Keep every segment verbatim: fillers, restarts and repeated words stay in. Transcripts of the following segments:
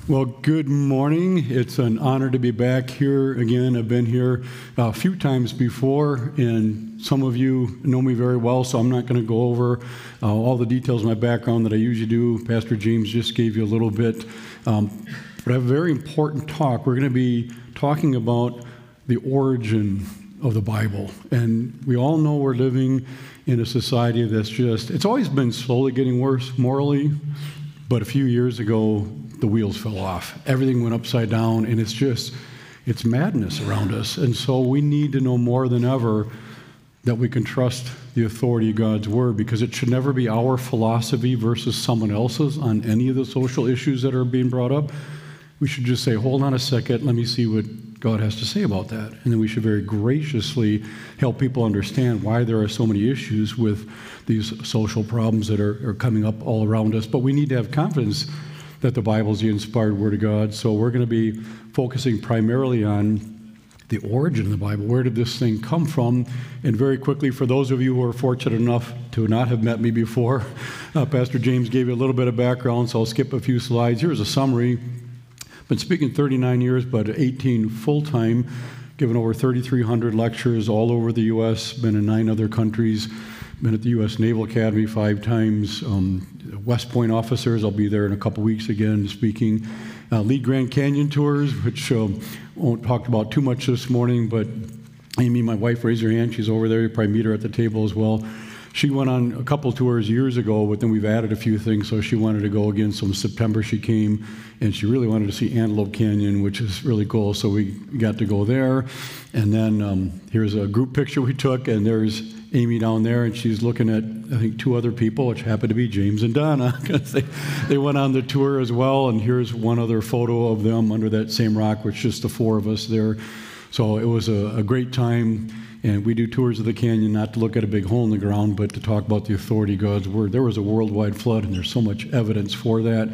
Well, good morning. It's an honor to be back here again. I've been here a few times before, and some of you know me very well, so I'm not going to go over uh, all the details of my background that I usually do. Pastor James just gave you a little bit. Um, but I have a very important talk. We're going to be talking about the origin of the Bible. And we all know we're living in a society that's just, it's always been slowly getting worse morally, but a few years ago, the wheels fell off. Everything went upside down, and it's just, it's madness around us. And so we need to know more than ever that we can trust the authority of God's Word, because it should never be our philosophy versus someone else's on any of the social issues that are being brought up. We should just say, hold on a second, let me see what God has to say about that. And then we should very graciously help people understand why there are so many issues with these social problems that are, are coming up all around us. But we need to have confidence that the Bible is the inspired Word of God. So we're going to be focusing primarily on the origin of the Bible. Where did this thing come from? And very quickly, for those of you who are fortunate enough to not have met me before, uh, Pastor James gave you a little bit of background, so I'll skip a few slides. Here's a summary. Been speaking thirty-nine years, but eighteen full-time, given over thirty-three hundred lectures all over the U S, been in nine other countries, been at the U S Naval Academy five times, um, West Point officers, I'll be there in a couple weeks again speaking, uh, lead Grand Canyon tours, which uh, won't talk about too much this morning, but Amy, my wife, raised her hand, she's over there, you probably meet her at the table as well. She went on a couple tours years ago, but then we've added a few things, so she wanted to go again. So in September she came, and she really wanted to see Antelope Canyon, which is really cool, so we got to go there. And then um, here's a group picture we took, and there's Amy down there, and she's looking at, I think, two other people, which happened to be James and Donna, because they, they went on the tour as well. And here's one other photo of them under that same rock, which is just the four of us there. So it was a, a great time. And we do tours of the canyon not to look at a big hole in the ground, but to talk about the authority of God's Word. There was a worldwide flood, and there's so much evidence for that.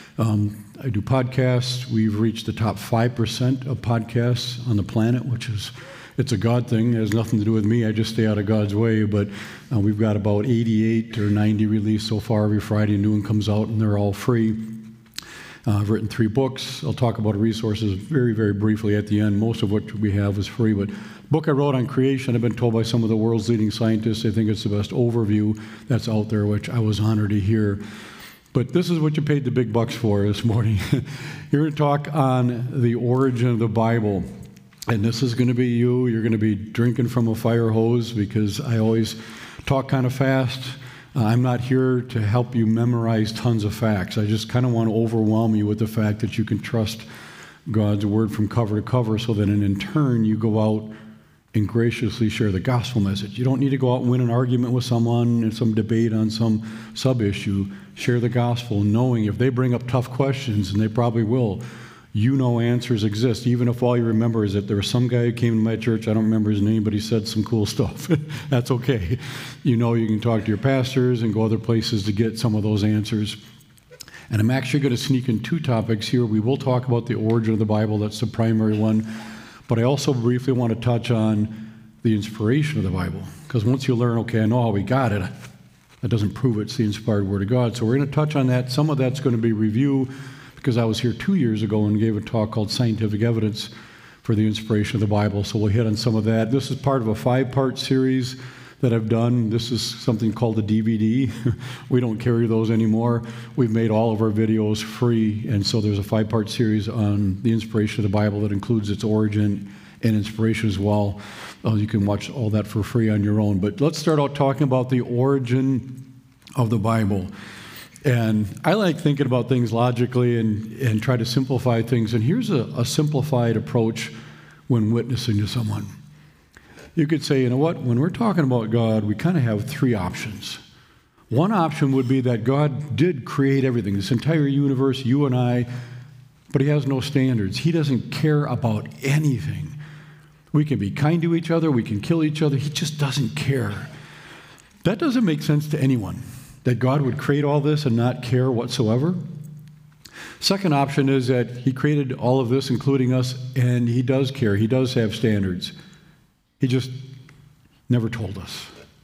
Um, I do podcasts. We've reached the top five percent of podcasts on the planet, which is, it's a God thing. It has nothing to do with me. I just stay out of God's way. But uh, we've got about eighty-eight or ninety released so far. Every Friday, a new one comes out, and they're all free. Uh, I've written three books. I'll talk about resources very, very briefly at the end. Most of what we have is free, but book I wrote on creation, I've been told by some of the world's leading scientists, they think it's the best overview that's out there, which I was honored to hear. But this is what you paid the big bucks for this morning. You're going to talk on the origin of the Bible. And this is going to be you. You're going to be drinking from a fire hose, because I always talk kind of fast. Uh, I'm not here to help you memorize tons of facts. I just kind of want to overwhelm you with the fact that you can trust God's Word from cover to cover, so that in turn you go out and graciously share the gospel message. You don't need to go out and win an argument with someone in some debate on some sub-issue. Share the gospel, knowing if they bring up tough questions, and they probably will, you know answers exist, even if all you remember is that there was some guy who came to my church, I don't remember his name, but he said some cool stuff. That's okay. You know you can talk to your pastors and go other places to get some of those answers. And I'm actually going to sneak in two topics here. We will talk about the origin of the Bible. That's the primary one. But I also briefly want to touch on the inspiration of the Bible. Because once you learn, okay, I know how we got it, that doesn't prove it's the inspired Word of God. So we're going to touch on that. Some of that's going to be review, because I was here two years ago and gave a talk called Scientific Evidence for the Inspiration of the Bible. So we'll hit on some of that. This is part of a five-part series that I've done. This is something called a D V D. We don't carry those anymore. We've made all of our videos free, and so there's a five-part series on the inspiration of the Bible that includes its origin and inspiration as well. Uh, you can watch all that for free on your own. But let's start out talking about the origin of the Bible. And I like thinking about things logically and, and try to simplify things. And here's a, a simplified approach when witnessing to someone. You could say, you know what, when we're talking about God, we kind of have three options. One option would be that God did create everything, this entire universe, you and I, but He has no standards. He doesn't care about anything. We can be kind to each other, we can kill each other, He just doesn't care. That doesn't make sense to anyone, that God would create all this and not care whatsoever. Second option is that He created all of this, including us, and He does care. He does have standards. He just never told us.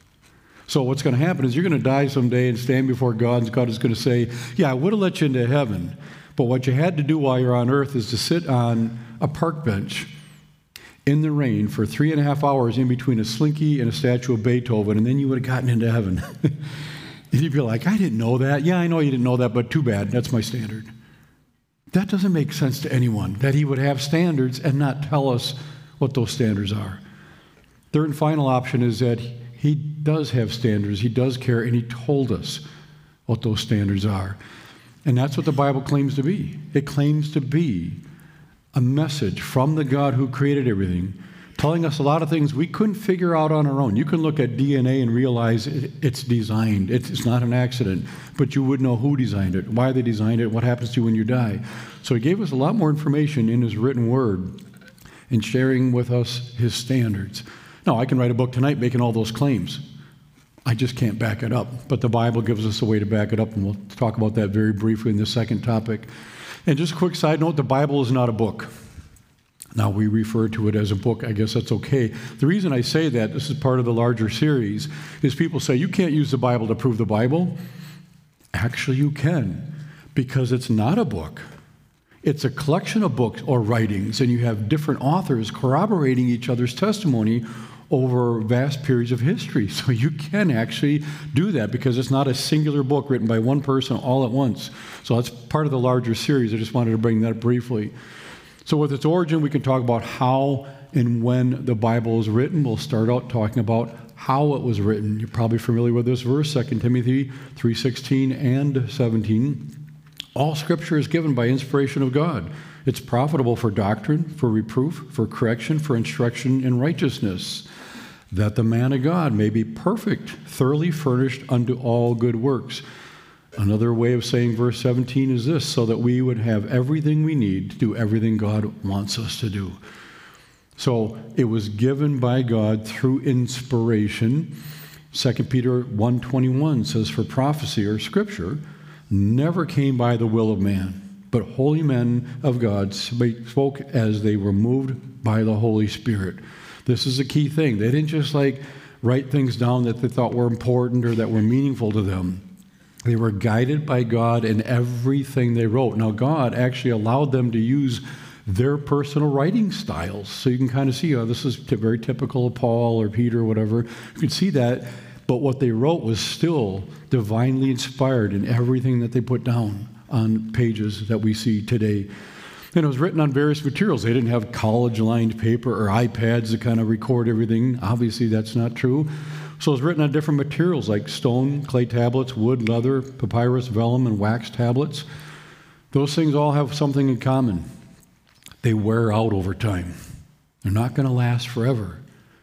So what's going to happen is you're going to die someday and stand before God, and God is going to say, yeah, I would have let you into heaven, But what you had to do while you're on earth is to sit on a park bench in the rain for three and a half hours in between a slinky and a statue of Beethoven, and then you would have gotten into heaven. And you'd be like, I didn't know that. Yeah, I know you didn't know that, but too bad. That's my standard. That doesn't make sense to anyone, that he would have standards and not tell us what those standards are. Third and final option is that he does have standards, he does care, and he told us what those standards are. And that's what the Bible claims to be. It claims to be a message from the God who created everything, telling us a lot of things we couldn't figure out on our own. You can look at D N A and realize it, it's designed. It's not an accident, but you would know who designed it, why they designed it, what happens to you when you die. So he gave us a lot more information in his written word and sharing with us his standards. Now, I can write a book tonight making all those claims. I just can't back it up. But the Bible gives us a way to back it up, and we'll talk about that very briefly in the second topic. And just a quick side note, the Bible is not a book. Now, we refer to it as a book. I guess that's okay. The reason I say that, this is part of the larger series, is people say, you can't use the Bible to prove the Bible. Actually, you can, because it's not a book. It's a collection of books or writings, and you have different authors corroborating each other's testimony over vast periods of history. So you can actually do that because it's not a singular book written by one person all at once. So that's part of the larger series. I just wanted to bring that up briefly. So with its origin, we can talk about how and when the Bible was written. We'll start out talking about how it was written. You're probably familiar with this verse, Second Timothy three sixteen and seventeen. All Scripture is given by inspiration of God. It's profitable for doctrine, for reproof, for correction, for instruction in righteousness, that the man of God may be perfect, thoroughly furnished unto all good works. Another way of saying verse seventeen is this, so that we would have everything we need to do everything God wants us to do. So it was given by God through inspiration. Second Peter one twenty-one says, for prophecy or Scripture never came by the will of man, but holy men of God spoke as they were moved by the Holy Spirit. This is a key thing. They didn't just like write things down that they thought were important or that were meaningful to them. They were guided by God in everything they wrote. Now, God actually allowed them to use their personal writing styles. So you can kind of see, oh, this is t- very typical of Paul or Peter or whatever. You can see that. But what they wrote was still divinely inspired in everything that they put down on pages that we see today. And it was written on various materials. They didn't have college-lined paper or iPads to kind of record everything. Obviously, that's not true. So it was written on different materials like stone, clay tablets, wood, leather, papyrus, vellum, and wax tablets. Those things all have something in common. They wear out over time. They're not going to last forever.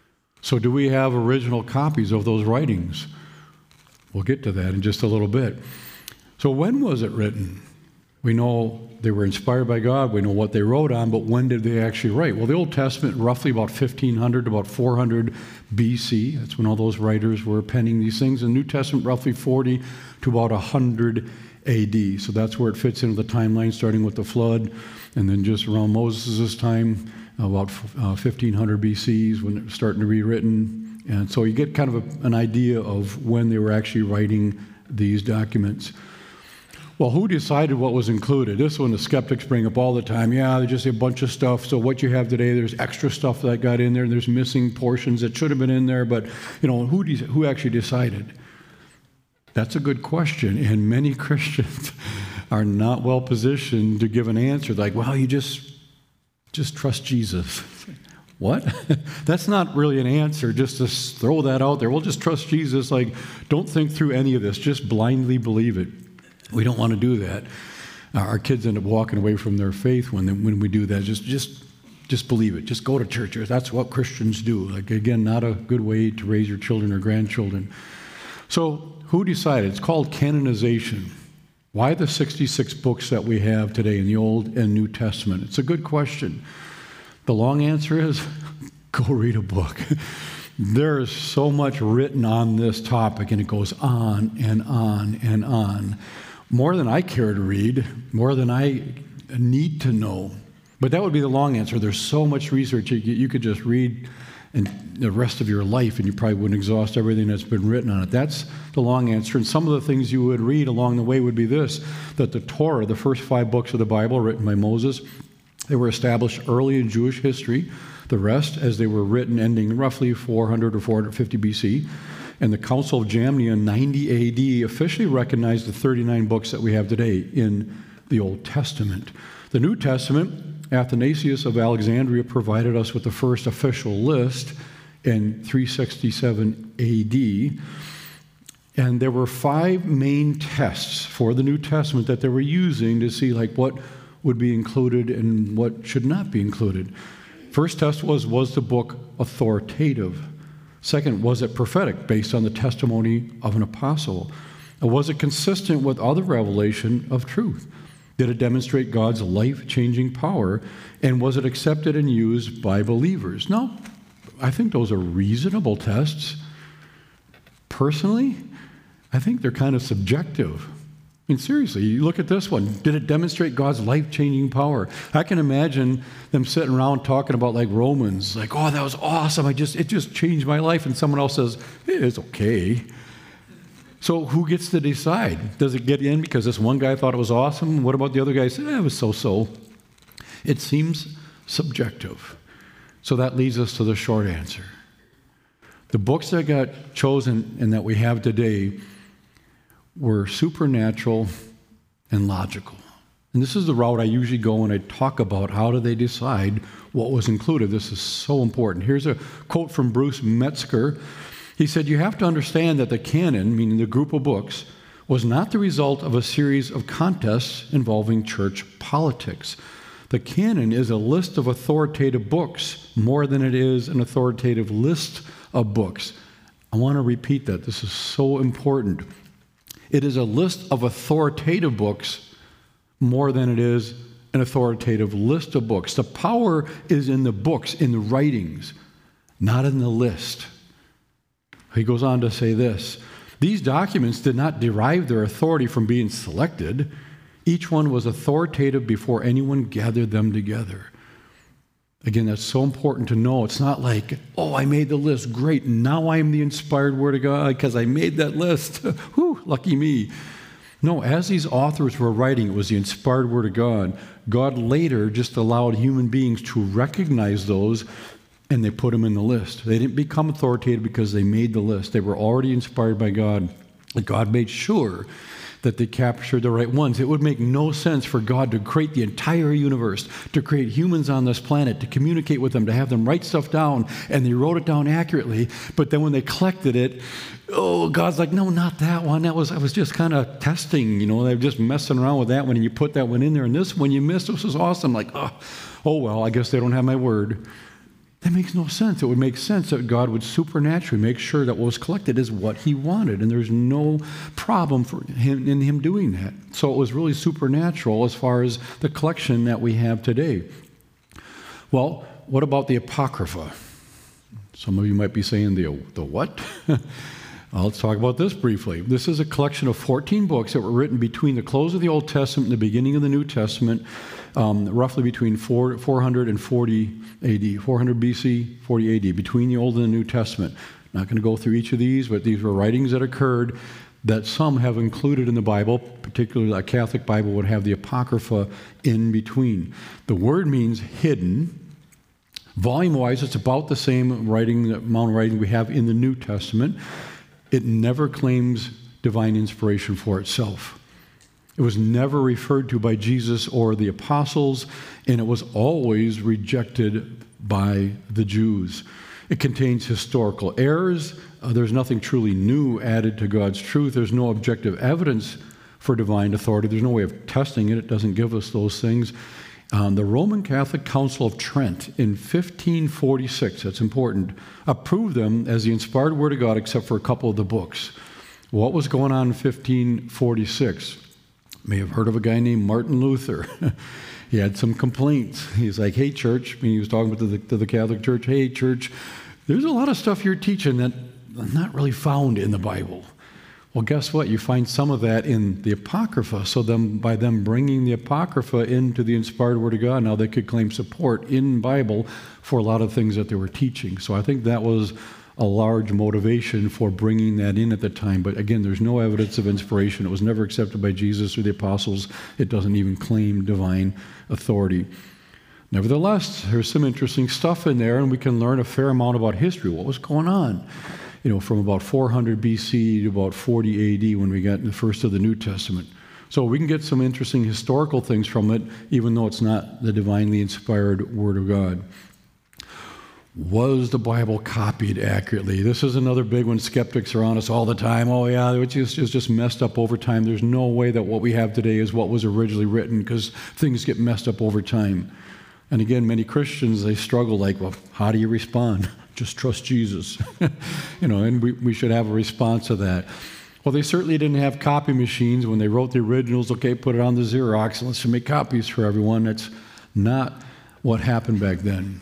So do we have original copies of those writings? We'll get to that in just a little bit. So when was it written? We know they were inspired by God. We know what they wrote on, but when did they actually write? Well, the Old Testament, roughly about fifteen hundred to about four hundred B C. That's when all those writers were penning these things. The New Testament, roughly forty to about one hundred A D. So that's where it fits into the timeline, starting with the flood, and then just around Moses' time, about uh, fifteen hundred B C is when it was starting to be written. And so you get kind of a, an idea of when they were actually writing these documents. Well, who decided what was included? This one the skeptics bring up all the time. Yeah, there's just a bunch of stuff. So what you have today, there's extra stuff that got in there, and there's missing portions that should have been in there. But, you know, who de- who actually decided? That's a good question, and many Christians are not well positioned to give an answer like, well, you just just trust Jesus. What? That's not really an answer, just to throw that out there. We'll just trust Jesus. Like, don't think through any of this. Just blindly believe it. We don't want to do that. Uh, our kids end up walking away from their faith when they, when we do that. Just just just believe it. Just go to church. That's what Christians do. Like, again, not a good way to raise your children or grandchildren. So who decided? It's called canonization. Why the sixty-six books that we have today in the Old and New Testament? It's a good question. The long answer is, go read a book. There is so much written on this topic, and it goes on and on and on. More than I care to read, more than I need to know. But that would be the long answer. There's so much research. You, you could just read and the rest of your life, and you probably wouldn't exhaust everything that's been written on it. That's the long answer. And some of the things you would read along the way would be this, that the Torah, the first five books of the Bible written by Moses, they were established early in Jewish history. The rest, as they were written, ending roughly four hundred or four hundred fifty B C. And the Council of Jamnia in ninety A D officially recognized the thirty-nine books that we have today in the Old Testament. The New Testament, Athanasius of Alexandria provided us with the first official list in three sixty-seven A D. And there were five main tests for the New Testament that they were using to see like what would be included and what should not be included. First test was, was the book authoritative? Second, was it prophetic, based on the testimony of an apostle? Or was it consistent with other revelation of truth? Did it demonstrate God's life-changing power? And was it accepted and used by believers? Now, I think those are reasonable tests. Personally, I think they're kind of subjective. I mean, seriously, you look at this one. Did it demonstrate God's life-changing power? I can imagine them sitting around talking about like Romans, like, oh, that was awesome. I just, it just changed my life. And someone else says, it's okay. So who gets to decide? Does it get in because this one guy thought it was awesome? What about the other guy said, eh, it was so-so? It seems subjective. So that leads us to the short answer. The books that got chosen and that we have today were supernatural and logical. And this is the route I usually go when I talk about how do they decide what was included. This is so important. Here's a quote from Bruce Metzger. He said, you have to understand that the canon, meaning the group of books, was not the result of a series of contests involving church politics. The canon is a list of authoritative books more than it is an authoritative list of books. I want to repeat that. This is so important. It is a list of authoritative books more than it is an authoritative list of books. The power is in the books, in the writings, not in the list. He goes on to say this, these documents did not derive their authority from being selected. Each one was authoritative before anyone gathered them together. Again, that's so important to know. It's not like, oh, I made the list, great, now I'm the inspired Word of God because I made that list. Whew, lucky me. No, as these authors were writing, it was the inspired Word of God. God later just allowed human beings to recognize those, and they put them in the list. They didn't become authoritative because they made the list. They were already inspired by God. And God made sure that they captured the right ones. It would make no sense for God to create the entire universe, to create humans on this planet, to communicate with them, to have them write stuff down, and they wrote it down accurately. But then when they collected it, oh, God's like, no, not that one. That was I was just kind of testing, you know. They were just messing around with that one, and you put that one in there, and this one you missed. This was awesome. Like, oh, oh well, I guess they don't have my word. That makes no sense. It would make sense that God would supernaturally make sure that what was collected is what he wanted, and there's no problem for him in him doing that. So it was really supernatural as far as the collection that we have today. Well, what about the Apocrypha? Some of you might be saying, the, the what? Well, let's talk about this briefly. This is a collection of fourteen books that were written between the close of the Old Testament and the beginning of the New Testament, um, roughly between four, four hundred and forty A D, four hundred B C, forty A D, between the Old and the New Testament. Not going to go through each of these, but these were writings that occurred that some have included in the Bible, particularly a Catholic Bible would have the Apocrypha in between. The word means hidden. Volume-wise, it's about the same writing, amount of writing we have in the New Testament. It never claims divine inspiration for itself. It was never referred to by Jesus or the apostles, and it was always rejected by the Jews. It contains historical errors. Uh, there's nothing truly new added to God's truth. There's no objective evidence for divine authority. There's no way of testing it. It doesn't give us those things. Um, the Roman Catholic Council of Trent in fifteen forty-six, that's important, approved them as the inspired Word of God except for a couple of the books. What was going on in fifteen forty-six? You may have heard of a guy named Martin Luther. He had some complaints. He's like, hey, church, I mean, he was talking to the, to the Catholic Church, hey, church, there's a lot of stuff you're teaching that's not really found in the Bible. Well, guess what? You find some of that in the Apocrypha. So them, by them bringing the Apocrypha into the inspired Word of God, now they could claim support in Bible for a lot of things that they were teaching. So I think that was a large motivation for bringing that in at the time. But again, there's no evidence of inspiration. It was never accepted by Jesus or the apostles. It doesn't even claim divine authority. Nevertheless, there's some interesting stuff in there, and we can learn a fair amount about history. What was going on? You know, from about four hundred B C to about forty A D when we got the first of the New Testament. So we can get some interesting historical things from it, even though it's not the divinely inspired Word of God. Was the Bible copied accurately? This is another big one. Skeptics are on us all the time. Oh, yeah, it's just, it's just messed up over time. There's no way that what we have today is what was originally written because things get messed up over time. And again, many Christians, they struggle like, well, how do you respond? Just trust Jesus. You know, and we, we should have a response to that. Well, they certainly didn't have copy machines when they wrote the originals. Okay, put it on the Xerox and let's make copies for everyone. That's not what happened back then.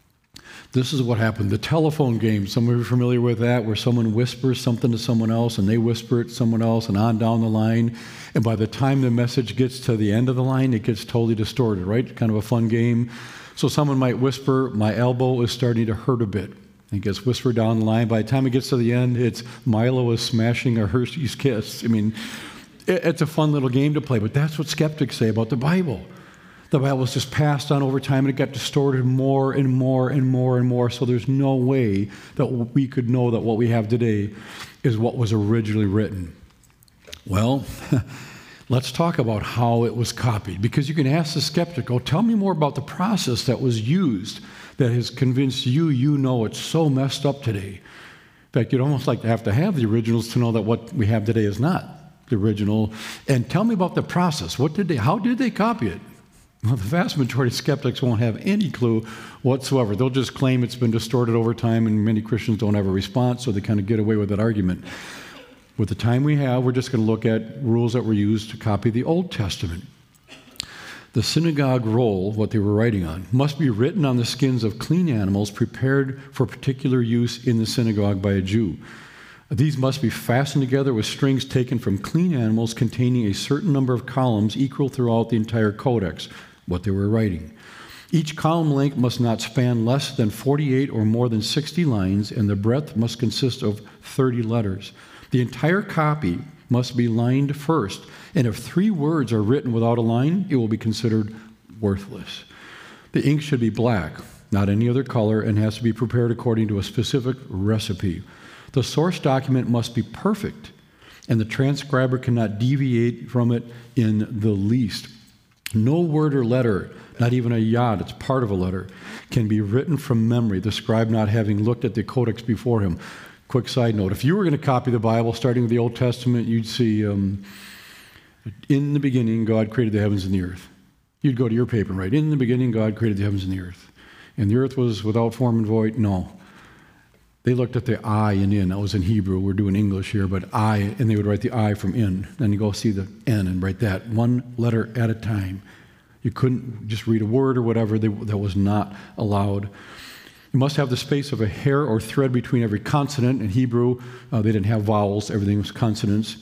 This is what happened. The telephone game, some of you are familiar with that, where someone whispers something to someone else and they whisper it to someone else and on down the line. And by the time the message gets to the end of the line, it gets totally distorted, right? Kind of a fun game. So someone might whisper, my elbow is starting to hurt a bit. It gets whispered down the line. By the time it gets to the end, it's Milo is smashing a Hershey's Kiss. I mean, it, it's a fun little game to play, but that's what skeptics say about the Bible. The Bible was just passed on over time, and it got distorted more and more and more and more, so there's no way that we could know that what we have today is what was originally written. Well, let's talk about how it was copied, because you can ask the skeptic, oh, tell me more about the process that was used that has convinced you you know it's so messed up today. In fact, you'd almost like to have to have the originals to know that what we have today is not the original. And tell me about the process. What did they, how did they copy it? Well, the vast majority of skeptics won't have any clue whatsoever. They'll just claim it's been distorted over time, and many Christians don't have a response, so they kind of get away with that argument. With the time we have, we're just going to look at rules that were used to copy the Old Testament. The synagogue roll, what they were writing on, must be written on the skins of clean animals prepared for particular use in the synagogue by a Jew. These must be fastened together with strings taken from clean animals containing a certain number of columns equal throughout the entire codex, what they were writing. Each column length must not span less than forty-eight or more than sixty lines, and the breadth must consist of thirty letters. The entire copy must be lined first, and if three words are written without a line, it will be considered worthless. The ink should be black, not any other color, and has to be prepared according to a specific recipe. The source document must be perfect, and the transcriber cannot deviate from it in the least. No word or letter, not even a yod, it's part of a letter, can be written from memory, the scribe not having looked at the codex before him. Quick side note, if you were going to copy the Bible, starting with the Old Testament, you'd see, um, in the beginning, God created the heavens and the earth. You'd go to your paper and write, in the beginning, God created the heavens and the earth. And the earth was without form and void? No. They looked at the I and in. That was in Hebrew. We're doing English here, but I, and they would write the I from in. Then you go see the N and write that, one letter at a time. You couldn't just read a word or whatever. They, that was not allowed. You must have the space of a hair or thread between every consonant. In Hebrew, uh, they didn't have vowels. Everything was consonants.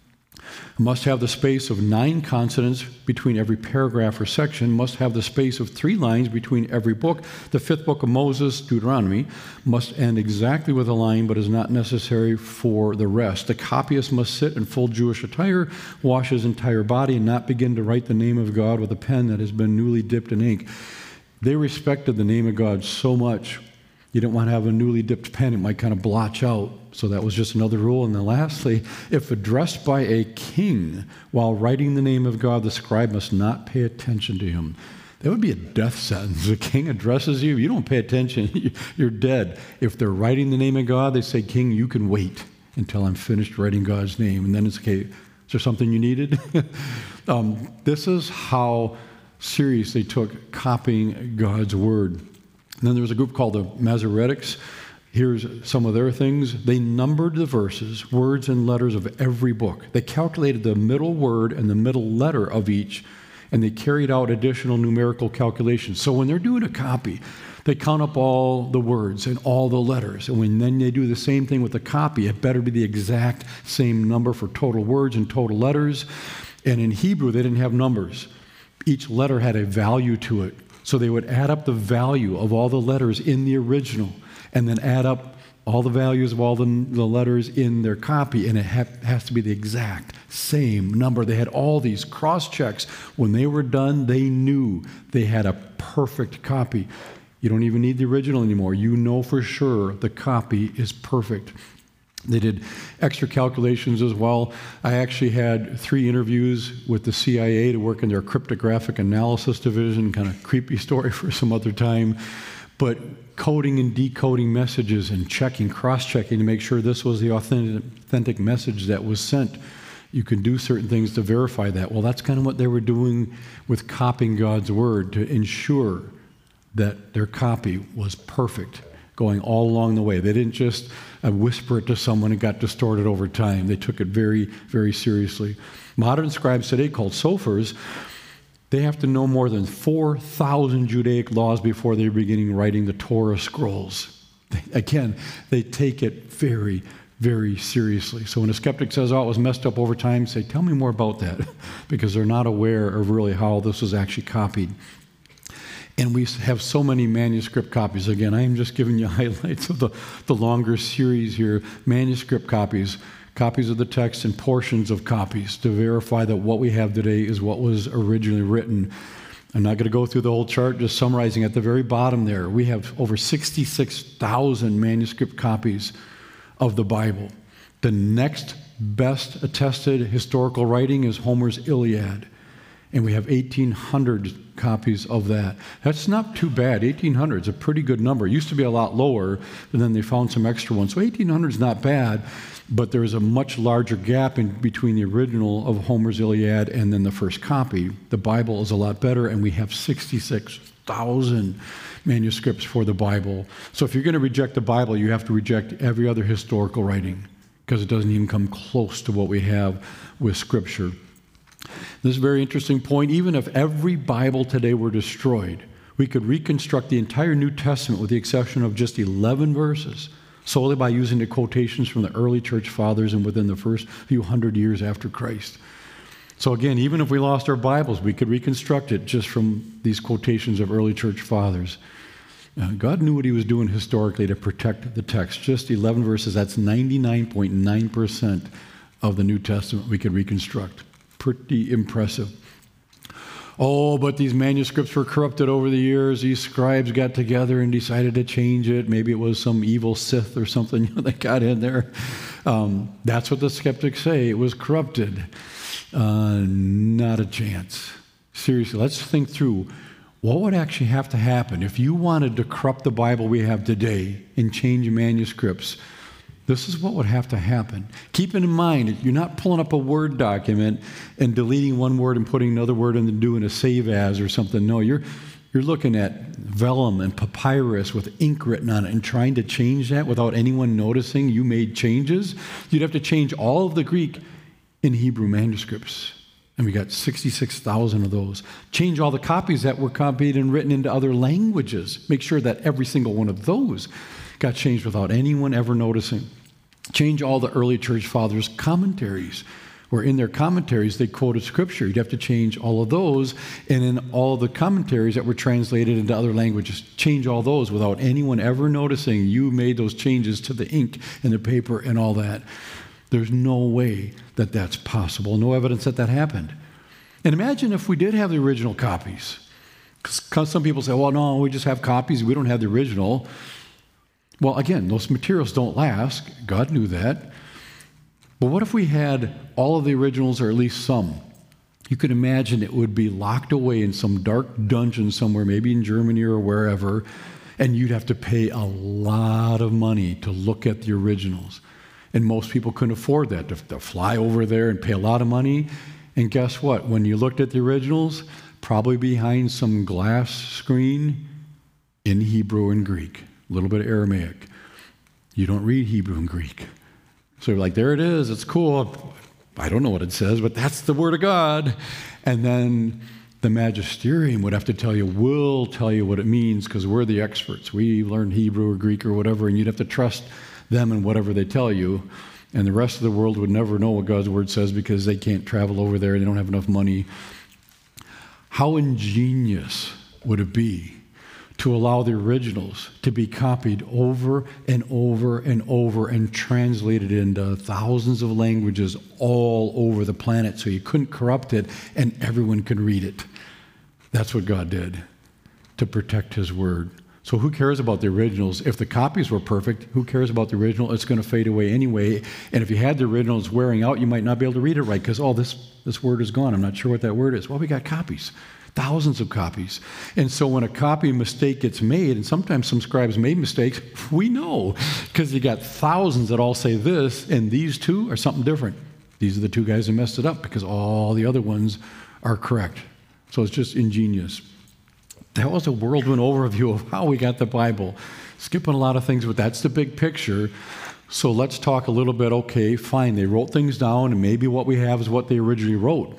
Must have the space of nine consonants between every paragraph or section. Must have the space of three lines between every book. The fifth book of Moses, Deuteronomy, must end exactly with a line, but is not necessary for the rest. The copyist must sit in full Jewish attire, wash his entire body, and not begin to write the name of God with a pen that has been newly dipped in ink. They respected the name of God so much, you didn't want to have a newly dipped pen. It might kind of blotch out. So that was just another rule. And then lastly, if addressed by a king while writing the name of God, the scribe must not pay attention to him. That would be a death sentence. The king addresses you, you don't pay attention, you're dead. If they're writing the name of God, they say, King, you can wait until I'm finished writing God's name. And then it's, okay, is there something you needed? um, this is how serious they took copying God's word. And then there was a group called the Masoretics. Here's some of their things. They numbered the verses, words, and letters of every book. They calculated the middle word and the middle letter of each, and they carried out additional numerical calculations. So when they're doing a copy, they count up all the words and all the letters. And when then they do the same thing with the copy, it better be the exact same number for total words and total letters. And in Hebrew, they didn't have numbers. Each letter had a value to it. So they would add up the value of all the letters in the original and then add up all the values of all the, the letters in their copy, and it ha- has to be the exact same number. They had all these cross-checks. When they were done, they knew they had a perfect copy. You don't even need the original anymore. You know for sure the copy is perfect. They did extra calculations as well. I actually had three interviews with the C I A to work in their cryptographic analysis division, kind of creepy story for some other time. But coding and decoding messages and checking, cross-checking to make sure this was the authentic, authentic message that was sent. You can do certain things to verify that. Well, that's kind of what they were doing with copying God's Word, to ensure that their copy was perfect, going all along the way. They didn't just uh, whisper it to someone and got distorted over time. They took it very, very seriously. Modern scribes today, called sophers, they have to know more than four thousand Judaic laws before they're beginning writing the Torah scrolls. Again, they take it very, very seriously. So when a skeptic says, oh, it was messed up over time, say, tell me more about that, because they're not aware of really how this was actually copied. And we have so many manuscript copies. Again, I am just giving you highlights of the, the longer series here. Manuscript copies, copies of the text and portions of copies to verify that what we have today is what was originally written. I'm not going to go through the whole chart, just summarizing at the very bottom there. We have over sixty-six thousand manuscript copies of the Bible. The next best attested historical writing is Homer's Iliad. And we have eighteen hundred copies of that. That's not too bad. eighteen hundred is a pretty good number. It used to be a lot lower, and then they found some extra ones. So eighteen hundred is not bad, but there is a much larger gap in between the original of Homer's Iliad and then the first copy. The Bible is a lot better, and we have sixty-six thousand manuscripts for the Bible. So if you're going to reject the Bible, you have to reject every other historical writing, because it doesn't even come close to what we have with Scripture. This is a very interesting point. Even if every Bible today were destroyed, we could reconstruct the entire New Testament with the exception of just eleven verses, solely by using the quotations from the early church fathers and within the first few hundred years after Christ. So again, even if we lost our Bibles, we could reconstruct it just from these quotations of early church fathers. Uh, God knew what he was doing historically to protect the text. Just eleven verses, that's ninety-nine point nine percent of the New Testament we could reconstruct. Pretty impressive. Oh, but these manuscripts were corrupted over the years. These scribes got together and decided to change it. Maybe it was some evil Sith or something that got in there. Um, that's what the skeptics say. It was corrupted. Uh, not a chance. Seriously, let's think through what would actually have to happen if you wanted to corrupt the Bible we have today and change manuscripts. This is what would have to happen. Keep in mind, you're not pulling up a Word document and deleting one word and putting another word in and doing a save as or something. No, you're you're looking at vellum and papyrus with ink written on it and trying to change that without anyone noticing you made changes. You'd have to change all of the Greek in Hebrew manuscripts. And we got sixty-six thousand of those. Change all the copies that were copied and written into other languages. Make sure that every single one of those got changed without anyone ever noticing. Change all the early church fathers' commentaries, where in their commentaries they quoted Scripture. You'd have to change all of those, and in all the commentaries that were translated into other languages, change all those without anyone ever noticing you made those changes to the ink and the paper and all that. There's no way that that's possible. No evidence that that happened. And imagine if we did have the original copies. Because some people say, well, no, we just have copies. We don't have the original. Well, again, those materials don't last. God knew that. But what if we had all of the originals, or at least some? You could imagine it would be locked away in some dark dungeon somewhere, maybe in Germany or wherever, and you'd have to pay a lot of money to look at the originals. And most people couldn't afford that, to, to fly over there and pay a lot of money. And guess what? When you looked at the originals, probably behind some glass screen in Hebrew and Greek. A little bit of Aramaic. You don't read Hebrew and Greek. So you're like, there it is, it's cool. I don't know what it says, but that's the Word of God. And then the magisterium would have to tell you, we'll tell you what it means because we're the experts. We learned Hebrew or Greek or whatever, and you'd have to trust them and whatever they tell you. And the rest of the world would never know what God's word says because they can't travel over there. They don't have enough money. How ingenious would it be to allow the originals to be copied over and over and over and translated into thousands of languages all over the planet so you couldn't corrupt it and everyone could read it? That's what God did to protect his word. So who cares about the originals? If the copies were perfect, who cares about the original? It's going to fade away anyway. And if you had the originals wearing out, you might not be able to read it right because, oh, this, this word is gone. I'm not sure what that word is. Well, we got copies, thousands of copies. And so when a copy mistake gets made, and sometimes some scribes made mistakes, we know because you got thousands that all say this, and these two are something different. These are the two guys who messed it up because all the other ones are correct. So it's just ingenious. That was a whirlwind overview of how we got the Bible. Skipping a lot of things, but that's the big picture. So let's talk a little bit, okay, fine, they wrote things down, and maybe what we have is what they originally wrote.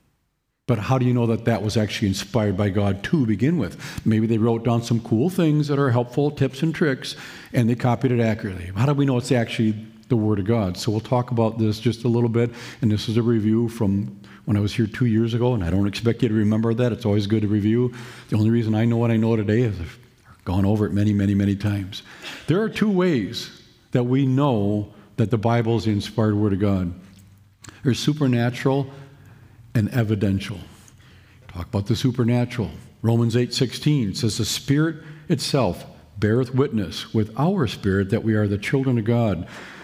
But how do you know that that was actually inspired by God to begin with? Maybe they wrote down some cool things that are helpful, tips and tricks, and they copied it accurately. How do we know it's actually the Word of God? So we'll talk about this just a little bit, and this is a review from when I was here two years ago, and I don't expect you to remember that. It's always good to review. The only reason I know what I know today is I've gone over it many, many, many times. There are two ways that we know that the Bible is the inspired Word of God. There's supernatural and evidential. Talk about the supernatural. Romans eight sixteen says, the Spirit itself beareth witness with our spirit that we are the children of God.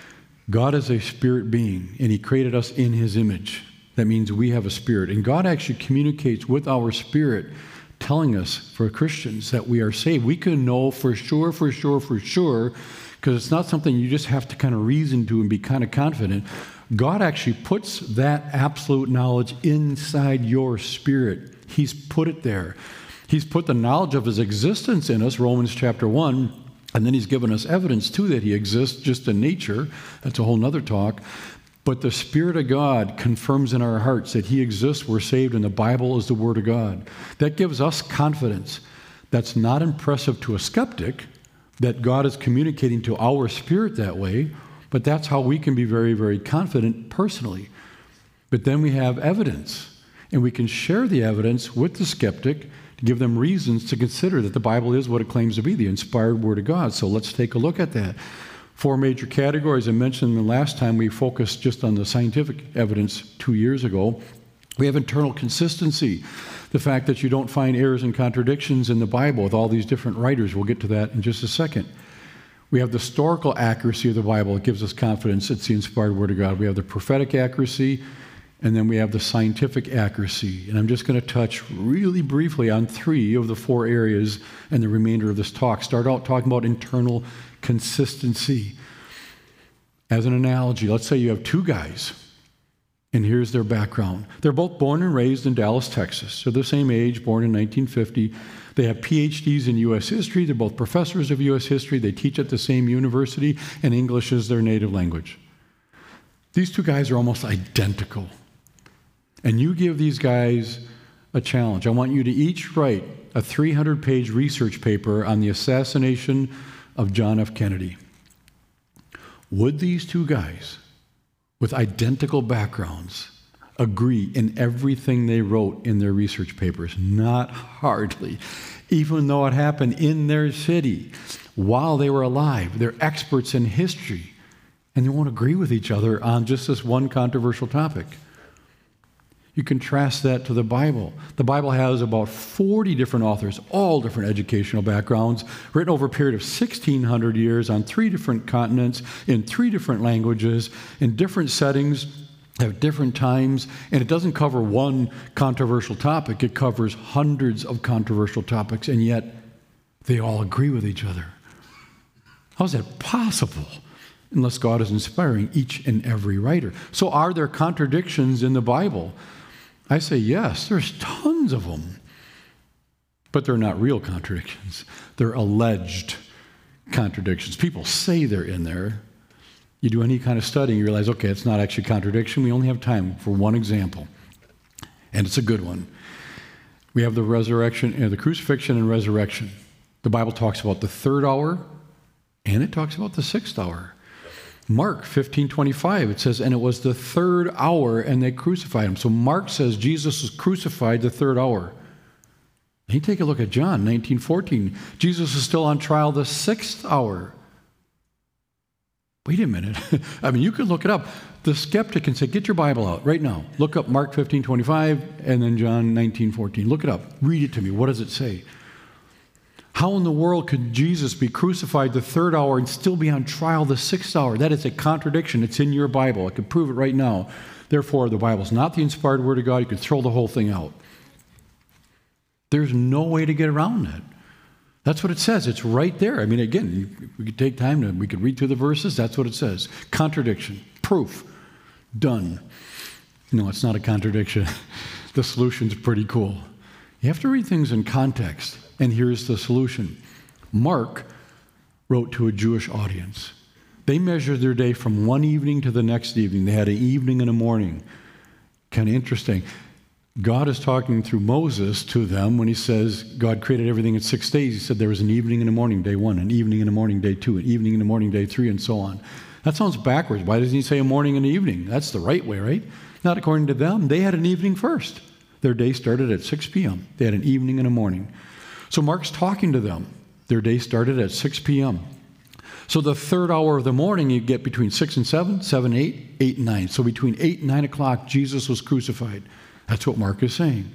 God is a spirit being, and he created us in his image. That means we have a spirit. And God actually communicates with our spirit, telling us, for Christians, that we are saved. We can know for sure, for sure, for sure, because it's not something you just have to kind of reason to and be kind of confident. God actually puts that absolute knowledge inside your spirit. He's put it there. He's put the knowledge of his existence in us, Romans chapter one, and then he's given us evidence, too, that he exists just in nature. That's a whole nother talk. But the Spirit of God confirms in our hearts that he exists, we're saved, and the Bible is the Word of God. That gives us confidence. That's not impressive to a skeptic, that God is communicating to our spirit that way, but that's how we can be very, very confident personally. But then we have evidence, and we can share the evidence with the skeptic to give them reasons to consider that the Bible is what it claims to be, the inspired Word of God. So let's take a look at that. Four major categories. I mentioned the last time we focused just on the scientific evidence two years ago. We have internal consistency, the fact that you don't find errors and contradictions in the Bible with all these different writers. We'll get to that in just a second. We have the historical accuracy of the Bible. It gives us confidence it's the inspired Word of God. We have the prophetic accuracy, and then we have the scientific accuracy. And I'm just going to touch really briefly on three of the four areas in the remainder of this talk. Start out talking about internal consistency. As an analogy, let's say you have two guys, and here's their background. They're both born and raised in Dallas, Texas. They're the same age, born in nineteen fifty. They have P H Ds in U S history. They're both professors of U S history. They teach at the same university, and English is their native language. These two guys are almost identical. And you give these guys a challenge. I want you to each write a three hundred page research paper on the assassination of John F. Kennedy. Would these two guys with identical backgrounds agree in everything they wrote in their research papers? Not hardly. Even though it happened in their city while they were alive. They're experts in history, and they won't agree with each other on just this one controversial topic. You contrast that to the Bible. The Bible has about forty different authors, all different educational backgrounds, written over a period of sixteen hundred years on three different continents, in three different languages, in different settings, at different times, and it doesn't cover one controversial topic. It covers hundreds of controversial topics, and yet they all agree with each other. How is that possible? Unless God is inspiring each and every writer. So are there contradictions in the Bible? I say yes, there's tons of them. But they're not real contradictions. They're alleged contradictions. People say they're in there. You do any kind of studying, you realize, okay, it's not actually a contradiction. We only have time for one example, and it's a good one. We have the resurrection, uh, the crucifixion and resurrection. The Bible talks about the third hour, and it talks about the sixth hour. Mark fifteen twenty-five, it says, and it was the third hour, and they crucified him. So Mark says Jesus was crucified the third hour. Then you take a look at John nineteen fourteen. Jesus is still on trial the sixth hour. Wait a minute. I mean, you could look it up. The skeptic can say, get your Bible out right now. Look up Mark fifteen twenty-five and then John nineteen fourteen. Look it up. Read it to me. What does it say? How in the world could Jesus be crucified the third hour and still be on trial the sixth hour? That is a contradiction. It's in your Bible. I can prove it right now. Therefore, the Bible is not the inspired Word of God. You can throw the whole thing out. There's no way to get around that. That's what it says. It's right there. I mean, again, we could take time to, we could read through the verses. That's what it says. Contradiction. Proof. Done. No, it's not a contradiction. The solution's pretty cool. You have to read things in context. And here's the solution. Mark wrote to a Jewish audience. They measured their day from one evening to the next evening. They had an evening and a morning. Kind of interesting. God is talking through Moses to them when he says God created everything in six days. He said there was an evening and a morning, day one, an evening and a morning, day two, an evening and a morning, day three, and so on. That sounds backwards. Why doesn't he say a morning and an evening? That's the right way, right? Not according to them. They had an evening first. Their day started at six p.m. They had an evening and a morning. So Mark's talking to them. Their day started at six p.m. So the third hour of the morning, you get between six and seven, seven, eight, eight and nine. So between eight and nine o'clock, Jesus was crucified. That's what Mark is saying.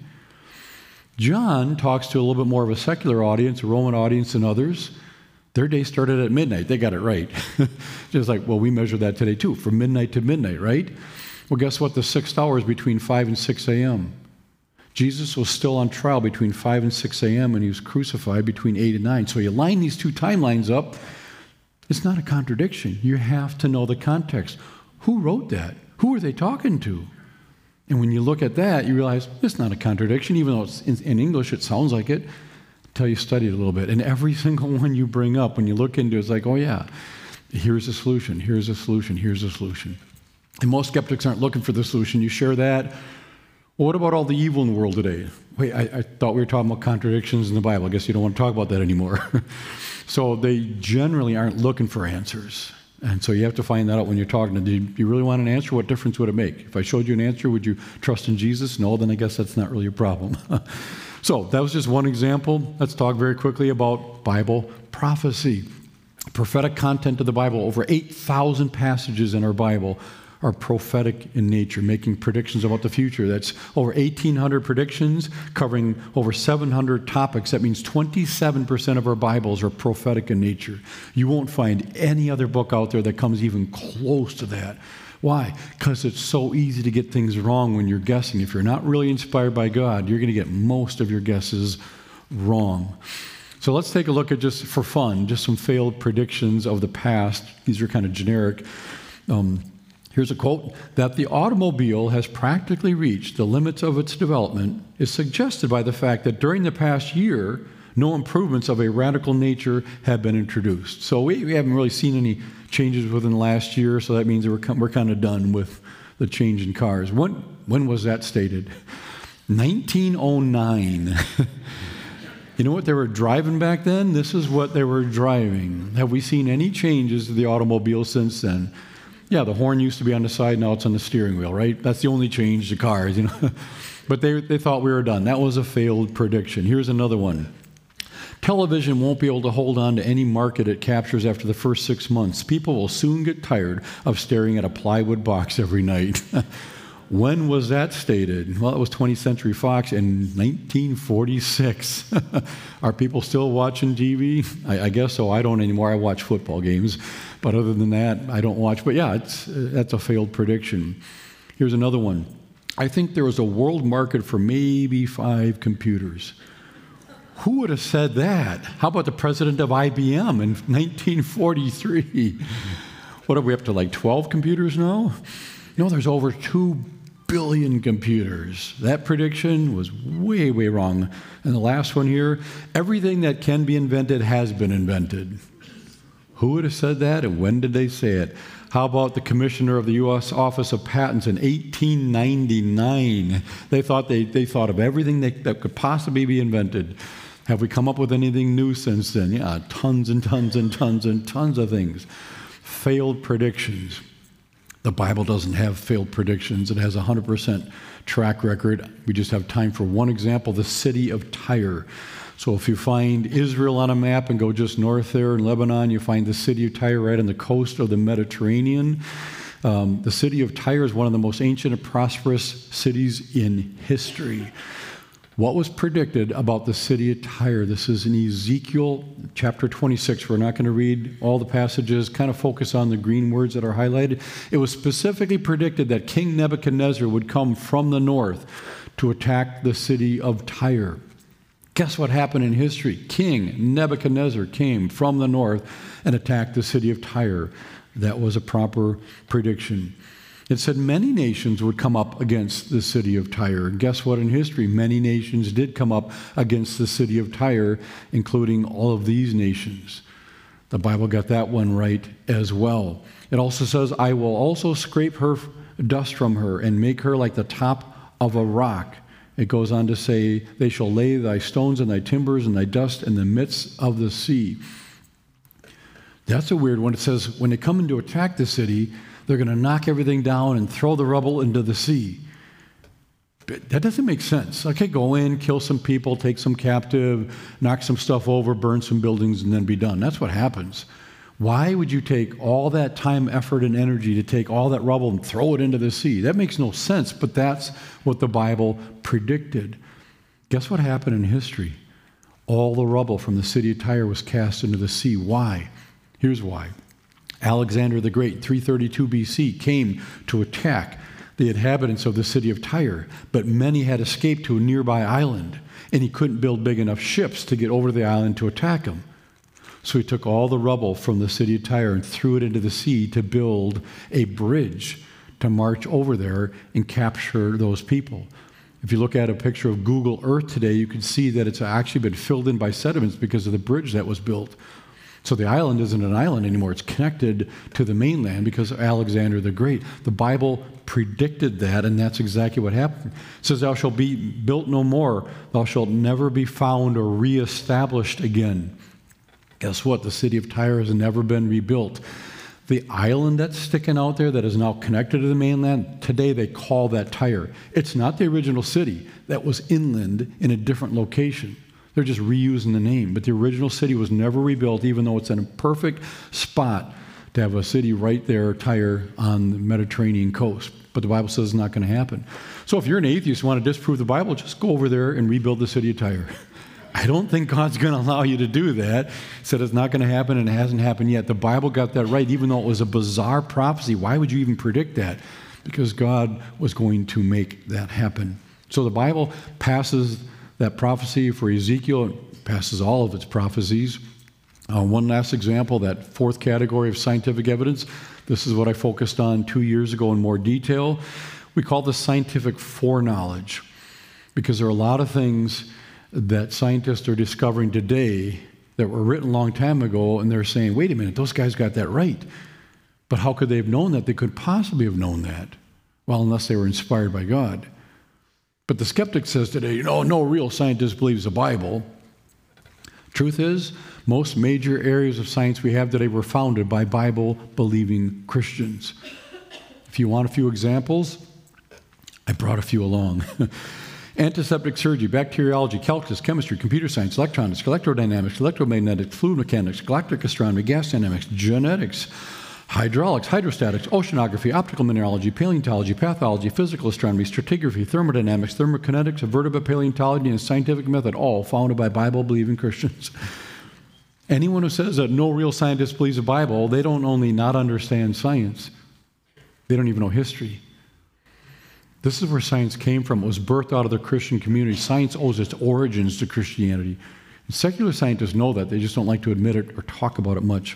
John talks to a little bit more of a secular audience, a Roman audience than others. Their day started at midnight. They got it right. Just like, well, we measure that today too, from midnight to midnight, right? Well, guess what? The sixth hour is between five and six a.m. Jesus was still on trial between five and six a.m. and he was crucified between eight and nine. So you line these two timelines up. It's not a contradiction. You have to know the context. Who wrote that? Who are they talking to? And when you look at that, you realize it's not a contradiction, even though it's in, in English, it sounds like it, until you study it a little bit. And every single one you bring up, when you look into it, it's like, oh yeah, here's a solution, here's a solution, here's a solution. And most skeptics aren't looking for the solution. You share that. Well, what about all the evil in the world today? Wait, I, I thought we were talking about contradictions in the Bible. I guess you don't want to talk about that anymore. So they generally aren't looking for answers. And so you have to find that out when you're talking to them. Do you really want an answer? What difference would it make? If I showed you an answer, would you trust in Jesus? No, then I guess that's not really a problem. So that was just one example. Let's talk very quickly about Bible prophecy. Prophetic content of the Bible. Over eight thousand passages in our Bible are prophetic in nature, making predictions about the future. That's over eighteen hundred predictions covering over seven hundred topics. That means twenty-seven percent of our Bibles are prophetic in nature. You won't find any other book out there that comes even close to that. Why? Because it's so easy to get things wrong when you're guessing. If you're not really inspired by God, you're going to get most of your guesses wrong. So let's take a look at, just for fun, just some failed predictions of the past. These are kind of generic. Um, Here's a quote. That the automobile has practically reached the limits of its development is suggested by the fact that during the past year, no improvements of a radical nature have been introduced. So we, we haven't really seen any changes within the last year, so that means we're, we're kind of done with the change in cars. When, when was that stated? nineteen oh nine. You know what they were driving back then? This is what they were driving. Have we seen any changes to the automobile since then? Yeah, the horn used to be on the side, now it's on the steering wheel, right? That's the only change to cars, you know. But they, they thought we were done. That was a failed prediction. Here's another one. Television won't be able to hold on to any market it captures after the first six months. People will soon get tired of staring at a plywood box every night. When was that stated? Well, it was twentieth Century Fox in nineteen forty-six. Are people still watching T V? I, I guess so. I don't anymore. I watch football games. But other than that, I don't watch. But yeah, it's, uh, that's a failed prediction. Here's another one. I think there was a world market for maybe five computers. Who would have said that? How about the president of I B M in nineteen forty-three? What are we up to, like twelve computers now? You know, there's over two billion computers. That prediction was way, way wrong. And the last one here, everything that can be invented has been invented. Who would have said that, and when did they say it? How about the commissioner of the U S Office of Patents in eighteen ninety-nine? They thought they, they thought of everything they, that could possibly be invented. Have we come up with anything new since then? Yeah, tons and tons and tons and tons of things. Failed predictions. The Bible doesn't have failed predictions. It has a one hundred percent track record. We just have time for one example, the city of Tyre. So if you find Israel on a map and go just north there in Lebanon, you find the city of Tyre right on the coast of the Mediterranean. Um, the city of Tyre is one of the most ancient and prosperous cities in history. What was predicted about the city of Tyre? This is in Ezekiel chapter twenty-six. We're not going to read all the passages, kind of focus on the green words that are highlighted. It was specifically predicted that King Nebuchadnezzar would come from the north to attack the city of Tyre. Guess what happened in history? King Nebuchadnezzar came from the north and attacked the city of Tyre. That was a proper prediction. It said many nations would come up against the city of Tyre. And guess what in history? Many nations did come up against the city of Tyre, including all of these nations. The Bible got that one right as well. It also says, I will also scrape her dust from her and make her like the top of a rock. It goes on to say, they shall lay thy stones and thy timbers and thy dust in the midst of the sea. That's a weird one. It says, when they come in to attack the city, they're going to knock everything down and throw the rubble into the sea. But that doesn't make sense. Okay, go in, kill some people, take some captive, knock some stuff over, burn some buildings, and then be done. That's what happens. Why would you take all that time, effort, and energy to take all that rubble and throw it into the sea? That makes no sense, but that's what the Bible predicted. Guess what happened in history? All the rubble from the city of Tyre was cast into the sea. Why? Here's why. Alexander the Great, three thirty-two B C, came to attack the inhabitants of the city of Tyre, but many had escaped to a nearby island, and he couldn't build big enough ships to get over to the island to attack them. So he took all the rubble from the city of Tyre and threw it into the sea to build a bridge to march over there and capture those people. If you look at a picture of Google Earth today, you can see that it's actually been filled in by sediments because of the bridge that was built. So the island isn't an island anymore. It's connected to the mainland because of Alexander the Great. The Bible predicted that, and that's exactly what happened. It says, thou shalt be built no more. Thou shalt never be found or reestablished again. Guess what? The city of Tyre has never been rebuilt. The island that's sticking out there that is now connected to the mainland, today they call that Tyre. It's not the original city. That was inland in a different location. They're just reusing the name. But the original city was never rebuilt, even though it's in a perfect spot to have a city right there, Tyre, on the Mediterranean coast. But the Bible says it's not going to happen. So if you're an atheist and want to disprove the Bible, just go over there and rebuild the city of Tyre. I don't think God's going to allow you to do that. He said it's not going to happen, and it hasn't happened yet. The Bible got that right, even though it was a bizarre prophecy. Why would you even predict that? Because God was going to make that happen. So the Bible passes that prophecy for Ezekiel. It passes all of its prophecies. Uh, one last example, that fourth category of scientific evidence. This is what I focused on two years ago in more detail. We call this scientific foreknowledge, because there are a lot of things that scientists are discovering today that were written a long time ago, and they're saying, wait a minute, those guys got that right. But how could they have known that? They could possibly have known that. Well, unless they were inspired by God. But the skeptic says today, you know, no real scientist believes the Bible. Truth is, most major areas of science we have today were founded by Bible-believing Christians. If you want a few examples, I brought a few along. Antiseptic surgery, bacteriology, calculus, chemistry, computer science, electronics, electrodynamics, electromagnetics, fluid mechanics, galactic astronomy, gas dynamics, genetics, hydraulics, hydrostatics, oceanography, optical mineralogy, paleontology, pathology, physical astronomy, stratigraphy, thermodynamics, thermokinetics, vertebrate paleontology, and scientific method, all founded by Bible-believing Christians. Anyone who says that no real scientist believes the Bible, they don't only not understand science, they don't even know history. This is where science came from. It was birthed out of the Christian community. Science owes its origins to Christianity. And secular scientists know that. They just don't like to admit it or talk about it much.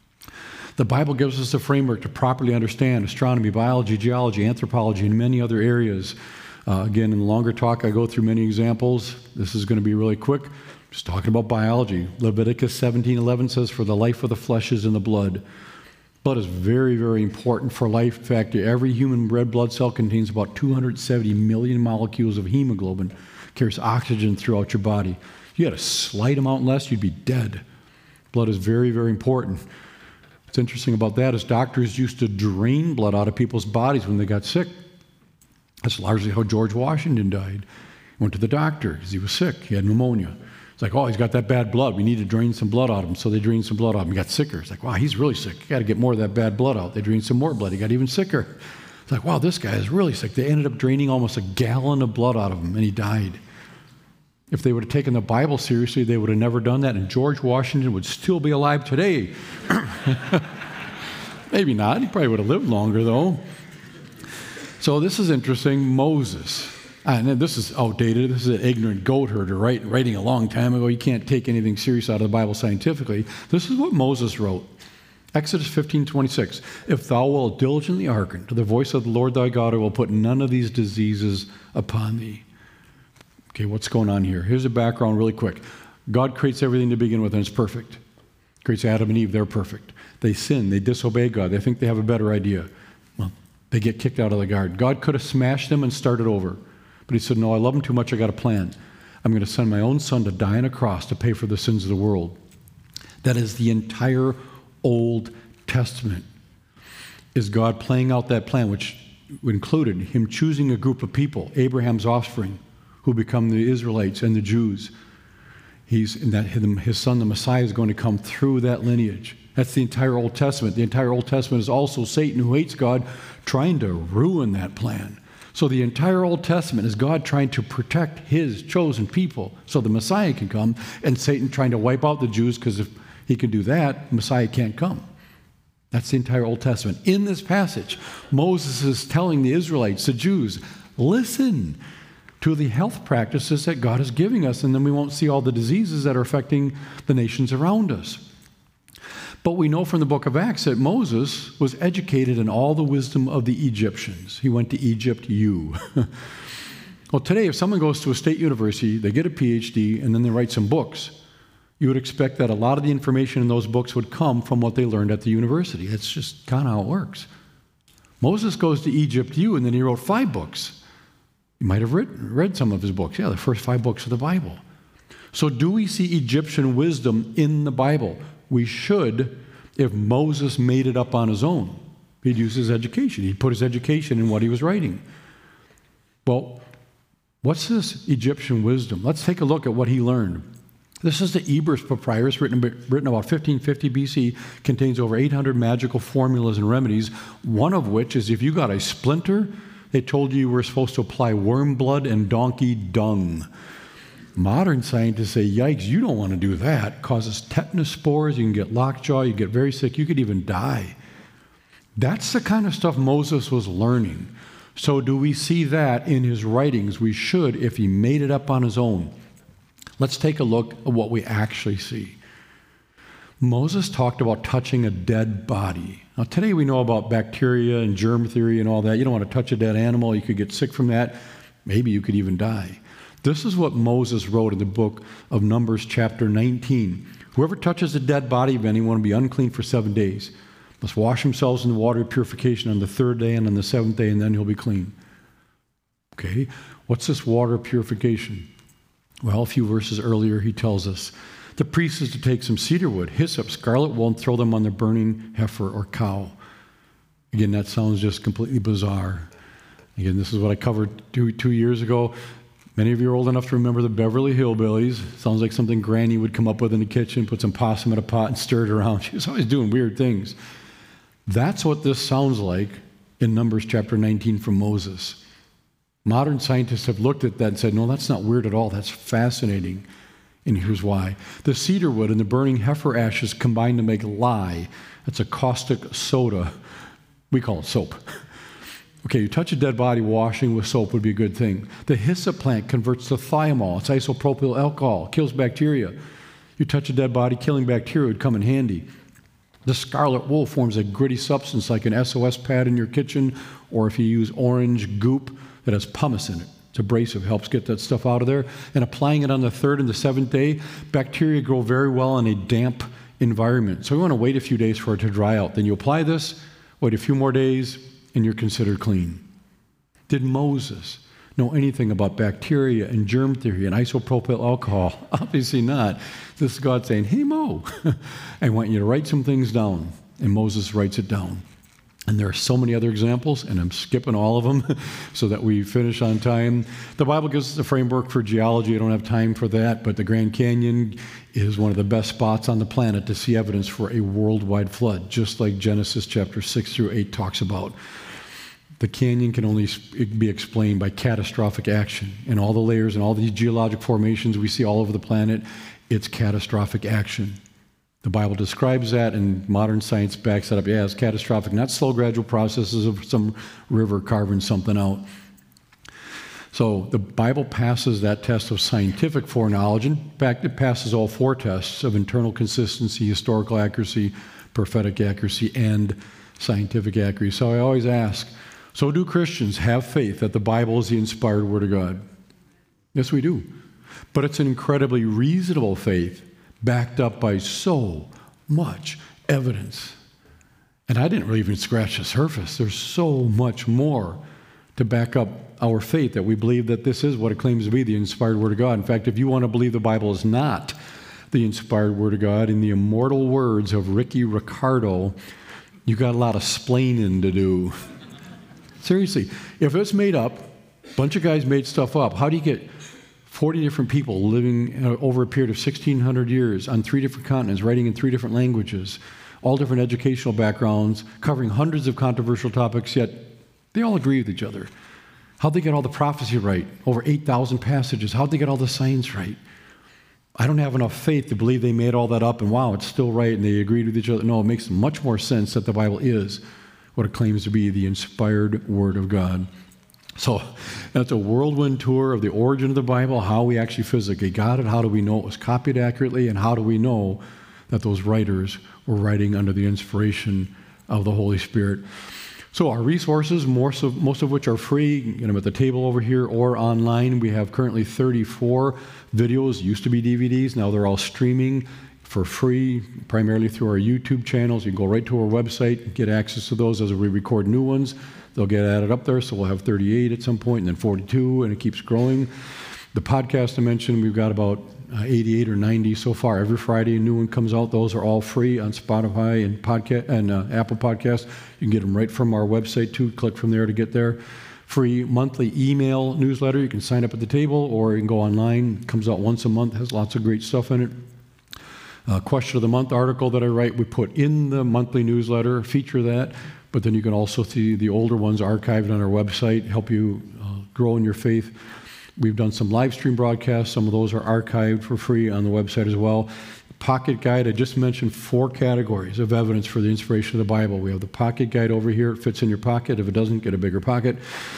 The Bible gives us a framework to properly understand astronomy, biology, geology, anthropology, and many other areas. Uh, again, in the longer talk, I go through many examples. This is going to be really quick. Just talking about biology. Leviticus seventeen eleven says, for the life of the flesh is in the blood. Blood is very, very important for life. In fact, every human red blood cell contains about two hundred seventy million molecules of hemoglobin, carries oxygen throughout your body. If you had a slight amount less, you'd be dead. Blood is very, very important. What's interesting about that is doctors used to drain blood out of people's bodies when they got sick. That's largely how George Washington died. He went to the doctor because he was sick. He had pneumonia. It's like, oh, he's got that bad blood. We need to drain some blood out of him. So they drained some blood out of him. He got sicker. It's like, wow, he's really sick. You got to get more of that bad blood out. They drained some more blood. He got even sicker. It's like, wow, this guy is really sick. They ended up draining almost a gallon of blood out of him, and he died. If they would have taken the Bible seriously, they would have never done that, and George Washington would still be alive today. Maybe not. He probably would have lived longer, though. So this is interesting. Moses. And this is outdated. This is an ignorant goat herder write, writing a long time ago. You can't take anything serious out of the Bible scientifically. This is what Moses wrote. Exodus fifteen twenty-six. If thou wilt diligently hearken to the voice of the Lord thy God, I will put none of these diseases upon thee. Okay, what's going on here? Here's a background really quick. God creates everything to begin with, and it's perfect. Creates Adam and Eve. They're perfect. They sin. They disobey God. They think they have a better idea. Well, they get kicked out of the garden. God could have smashed them and started over. But he said, no, I love them too much. I got a plan. I'm going to send my own son to die on a cross to pay for the sins of the world. That is the entire Old Testament. Is God playing out that plan, which included him choosing a group of people, Abraham's offspring, who become the Israelites and the Jews. He's in that his son, the Messiah, is going to come through that lineage. That's the entire Old Testament. The entire Old Testament is also Satan, who hates God, trying to ruin that plan. So the entire Old Testament is God trying to protect his chosen people so the Messiah can come, and Satan trying to wipe out the Jews, because if he can do that, Messiah can't come. That's the entire Old Testament. In this passage, Moses is telling the Israelites, the Jews, listen to the health practices that God is giving us, and then we won't see all the diseases that are affecting the nations around us. But we know from the book of Acts that Moses was educated in all the wisdom of the Egyptians. He went to Egypt U. Well, today, if someone goes to a state university, they get a P H D, and then they write some books, you would expect that a lot of the information in those books would come from what they learned at the university. That's just kind of how it works. Moses goes to Egypt U, and then he wrote five books. You might have read, read some of his books. Yeah, the first five books of the Bible. So do we see Egyptian wisdom in the Bible? We should, if Moses made it up on his own. He'd use his education. He'd put his education in what he was writing. Well, what's this Egyptian wisdom? Let's take a look at what he learned. This is the Ebers Papyrus, written, written about fifteen fifty B C, contains over eight hundred magical formulas and remedies, one of which is if you got a splinter, they told you you were supposed to apply worm blood and donkey dung. Modern scientists say, yikes, you don't want to do that. It causes tetanus spores, you can get lockjaw, you get very sick, you could even die. That's the kind of stuff Moses was learning. So do we see that in his writings? We should, if he made it up on his own. Let's take a look at what we actually see. Moses talked about touching a dead body. Now, today we know about bacteria and germ theory and all that. You don't want to touch a dead animal. You could get sick from that. Maybe you could even die. This is what Moses wrote in the book of Numbers, chapter nineteen. Whoever touches a dead body of anyone will be unclean for seven days. Must wash themselves in the water of purification on the third day and on the seventh day, and then he'll be clean. Okay, what's this water of purification? Well, a few verses earlier, he tells us, the priest is to take some cedar wood, hyssop, scarlet wool, and throw them on the burning heifer or cow. Again, that sounds just completely bizarre. Again, this is what I covered two, two years ago. Many of you are old enough to remember the Beverly Hillbillies. Sounds like something Granny would come up with in the kitchen, put some possum in a pot and stir it around. She was always doing weird things. That's what this sounds like in Numbers chapter nineteen from Moses. Modern scientists have looked at that and said, no, that's not weird at all. That's fascinating. And here's why. The cedar wood and the burning heifer ashes combine to make lye. That's a caustic soda. We call it soap. Okay, you touch a dead body, washing with soap would be a good thing. The hyssop plant converts to thiamol. It's isopropyl alcohol, kills bacteria. You touch a dead body, killing bacteria would come in handy. The scarlet wool forms a gritty substance like an S O S pad in your kitchen, or if you use orange goop that has pumice in it. It's abrasive, helps get that stuff out of there. And applying it on the third and the seventh day, bacteria grow very well in a damp environment. So we want to wait a few days for it to dry out. Then you apply this, wait a few more days, and you're considered clean. Did Moses know anything about bacteria and germ theory and isopropyl alcohol? Obviously not. This is God saying, hey, Mo, I want you to write some things down. And Moses writes it down. And there are so many other examples, and I'm skipping all of them so that we finish on time. The Bible gives us a framework for geology. I don't have time for that, but the Grand Canyon is one of the best spots on the planet to see evidence for a worldwide flood, just like Genesis chapter six through eight talks about. The canyon can only be explained by catastrophic action. And all the layers and all these geologic formations we see all over the planet, it's catastrophic action. The Bible describes that, and modern science backs that up. Yeah, it's catastrophic, not slow, gradual processes of some river carving something out. So the Bible passes that test of scientific foreknowledge. In fact, it passes all four tests of internal consistency, historical accuracy, prophetic accuracy, and scientific accuracy. So I always ask, so do Christians have faith that the Bible is the inspired Word of God? Yes, we do. But it's an incredibly reasonable faith, backed up by so much evidence. And I didn't really even scratch the surface. There's so much more to back up our faith that we believe that this is what it claims to be, the inspired Word of God. In fact, if you want to believe the Bible is not the inspired Word of God, in the immortal words of Ricky Ricardo, you got a lot of splaining to do. Seriously, if it's made up, a bunch of guys made stuff up, how do you get forty different people living over a period of sixteen hundred years on three different continents, writing in three different languages, all different educational backgrounds, covering hundreds of controversial topics, yet they all agree with each other? How'd they get all the prophecy right? Over eight thousand passages. How'd they get all the science right? I don't have enough faith to believe they made all that up and wow, it's still right and they agreed with each other. No, it makes much more sense that the Bible is what it claims to be, the inspired Word of God. So that's a whirlwind tour of the origin of the Bible, how we actually physically got it, how do we know it was copied accurately, and how do we know that those writers were writing under the inspiration of the Holy Spirit. So our resources, most of, most of which are free, you get them at the table over here or online. We have currently thirty-four videos, used to be D V Ds, now they're all streaming for free, primarily through our YouTube channels. You can go right to our website and get access to those as we record new ones. They'll get added up there, so we'll have thirty-eight at some point, and then forty-two, and it keeps growing. The podcast I mentioned, we've got about uh, eighty-eight or ninety so far. Every Friday, a new one comes out. Those are all free on Spotify and podcast and uh, Apple Podcasts. You can get them right from our website, too. Click from there to get there. Free monthly email newsletter. You can sign up at the table, or you can go online. It comes out once a month, has lots of great stuff in it. Uh, question of the month article that I write, we put in the monthly newsletter, feature that. But then you can also see the older ones archived on our website, help you uh, grow in your faith. We've done some live stream broadcasts. Some of those are archived for free on the website as well. Pocket Guide, I just mentioned four categories of evidence for the inspiration of the Bible. We have the Pocket Guide over here. It fits in your pocket. If it doesn't, get a bigger pocket.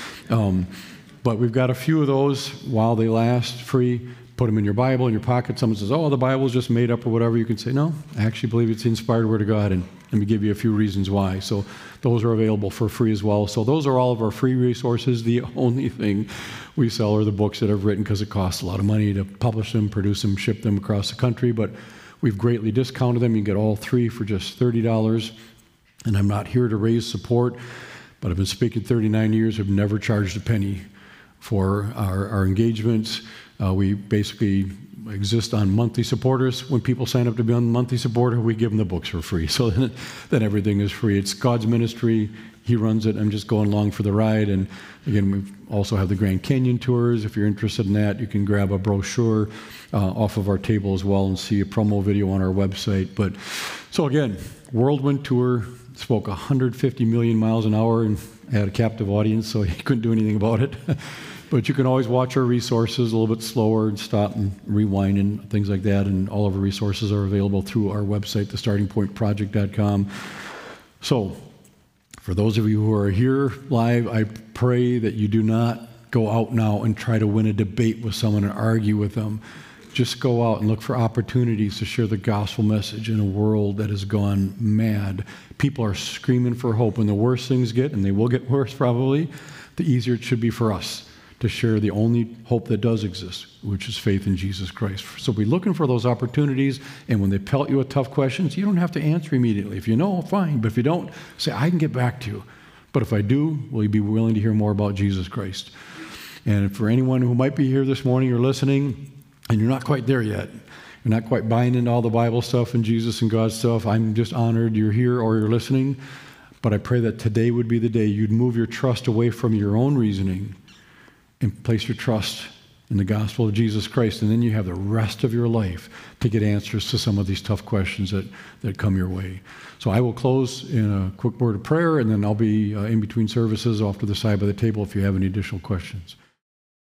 Um, but we've got a few of those while they last, free. Put them in your Bible, in your pocket. Someone says, oh, the Bible's just made up or whatever. You can say, no, I actually believe it's the inspired Word of God, and let me give you a few reasons why. So those are available for free as well. So those are all of our free resources. The only thing we sell are the books that I've written because it costs a lot of money to publish them, produce them, ship them across the country. But we've greatly discounted them. You can get all three for just thirty dollars. And I'm not here to raise support, but I've been speaking thirty-nine years. I've never charged a penny for our, our engagements. Uh, we basically exist on monthly supporters. When people sign up to be on monthly supporter, we give them the books for free. So then, then everything is free. It's God's ministry. He runs it. I'm just going along for the ride. And again, we also have the Grand Canyon tours. If you're interested in that, you can grab a brochure uh, off of our table as well and see a promo video on our website. But so again, whirlwind tour. Spoke one hundred fifty million miles an hour and had a captive audience, so he couldn't do anything about it. But you can always watch our resources a little bit slower and stop and rewind and things like that. And all of our resources are available through our website, the starting point project dot com. So for those of you who are here live, I pray that you do not go out now and try to win a debate with someone and argue with them. Just go out and look for opportunities to share the gospel message in a world that has gone mad. People are screaming for hope. When the worse things get, and they will get worse probably, the easier it should be for us to share the only hope that does exist, which is faith in Jesus Christ. So be looking for those opportunities, and when they pelt you with tough questions, you don't have to answer immediately. If you know, fine, but if you don't, say, I can get back to you. But if I do, will you be willing to hear more about Jesus Christ? And for anyone who might be here this morning or listening, and you're not quite there yet, you're not quite buying into all the Bible stuff and Jesus and God's stuff, I'm just honored you're here or you're listening. But I pray that today would be the day you'd move your trust away from your own reasoning and place your trust in the gospel of Jesus Christ. And then you have the rest of your life to get answers to some of these tough questions that, that come your way. So I will close in a quick word of prayer, and then I'll be uh, in between services off to the side by the table if you have any additional questions.